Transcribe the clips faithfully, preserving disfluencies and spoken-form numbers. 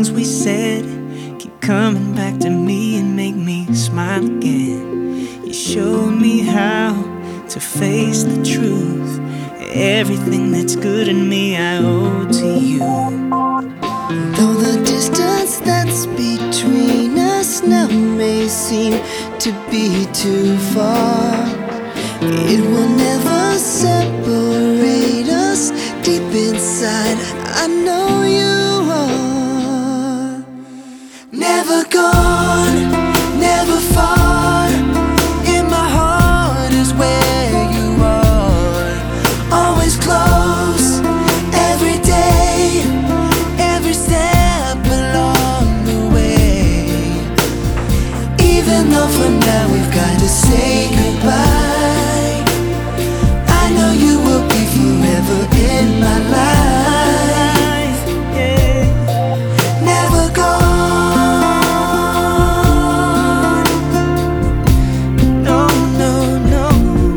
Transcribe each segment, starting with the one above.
things we said keep coming back to me and make me smile again. You showed me how to face the truth. Everything that's good in me I owe to you. Though the distance that's between us now may seem to be too far, it will never separate us. Deep inside, I know you are. Never gone, never far. In my heart is where you are. Always close, every day, every step along the way. Even though for now we've got to say goodbye, I know you will be forever in my life, yeah. Never gone, no, no, no.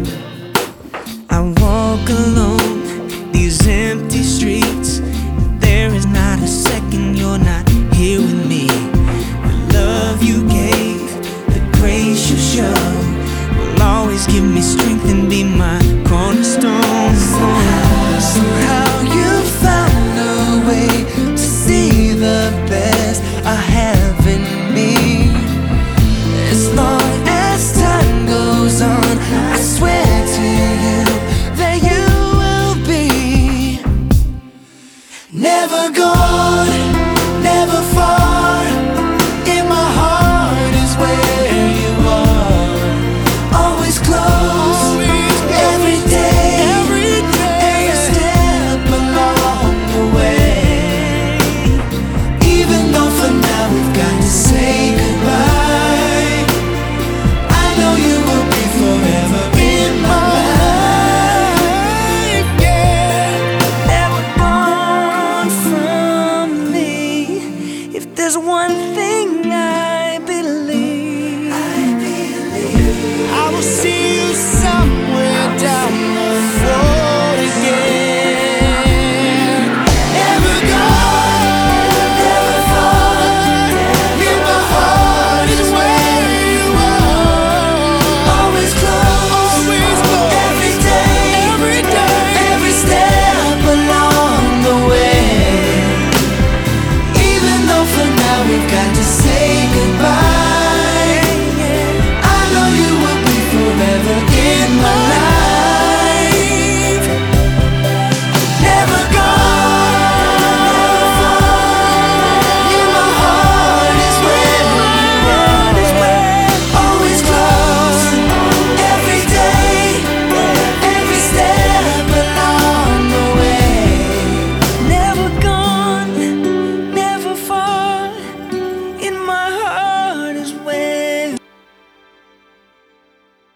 I walk alone these empty streets. There is not a second you're not here with me. The love you gave, the grace you showed, will always give me strength and be my cornerstone. Somehow you found a way to see the best I have in me. As long as time goes on, I swear to you that you will be never gone, never far. In my heart is where you are. Always close, every day, every step along the way. Even though for now we've got to say goodbye, I know you will be forever in my life, yeah. Never gone from me. If there's one thing I believe, I believe I will see you somewhere down the road again. Never gone, never far. In my heart is where you are. Always close, always close. Every day, every day, every step along the way. Even though for now we've got to say